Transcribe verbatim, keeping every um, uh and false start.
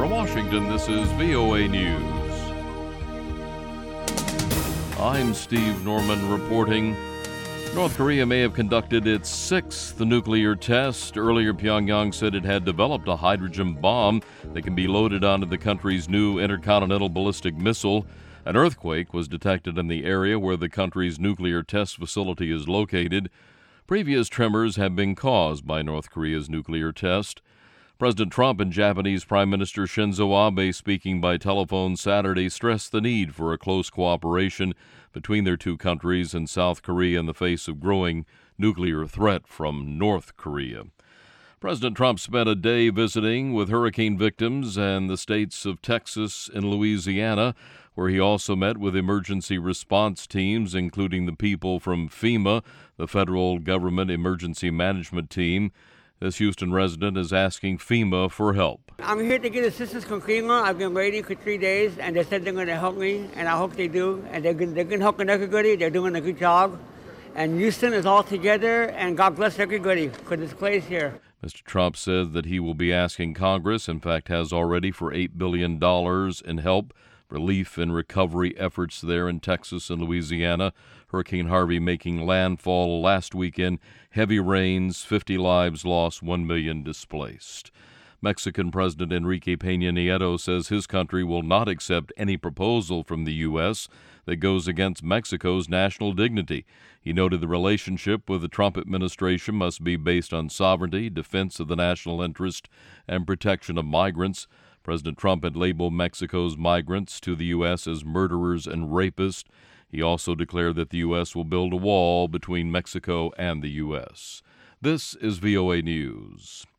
From Washington, this is V O A News. I'm Steve Norman reporting. North Korea may have conducted its sixth nuclear test. Earlier, Pyongyang said it had developed a hydrogen bomb that can be loaded onto the country's new intercontinental ballistic missile. An earthquake was detected in the area where the country's nuclear test facility is located. Previous tremors have been caused by North Korea's nuclear test. President Trump and Japanese Prime Minister Shinzo Abe, speaking by telephone Saturday, stressed the need for a close cooperation between their two countries and South Korea in the face of growing nuclear threat from North Korea. President Trump spent a day visiting with hurricane victims and the states of Texas and Louisiana, where he also met with emergency response teams, including the people from FEMA, the Federal Government Emergency Management Team. This Houston resident is asking FEMA for help. I'm here to get assistance from FEMA. I've been waiting for three days, and they said they're going to help me, and I hope they do. And they're going to help everybody. They're doing a good job. And Houston is all together, and God bless everybody for this place here. Mister Trump says that he will be asking Congress, in fact has already, for eight billion dollars in help, relief and recovery efforts there in Texas and Louisiana. Hurricane Harvey making landfall last weekend. Heavy rains, fifty lives lost, one million displaced. Mexican President Enrique Peña Nieto says his country will not accept any proposal from the U S that goes against Mexico's national dignity. He noted the relationship with the Trump administration must be based on sovereignty, defense of the national interest, and protection of migrants. President Trump had labeled Mexico's migrants to the U S as murderers and rapists. He also declared that the U S will build a wall between Mexico and the U S. This is V O A News.